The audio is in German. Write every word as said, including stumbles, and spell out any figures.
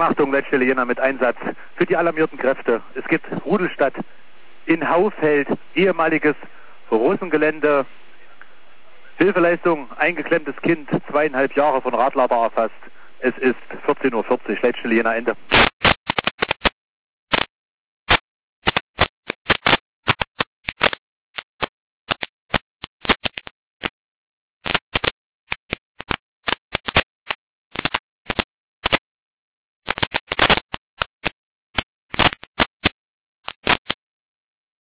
Achtung, Leitstelle Jena mit Einsatz für die alarmierten Kräfte. Es gibt Rudelstadt in Haufeld, ehemaliges Russengelände. Hilfeleistung, eingeklemmtes Kind, zweieinhalb Jahre von Radlader erfasst. Es ist vierzehn Uhr vierzig, Leitstelle Jena, Ende.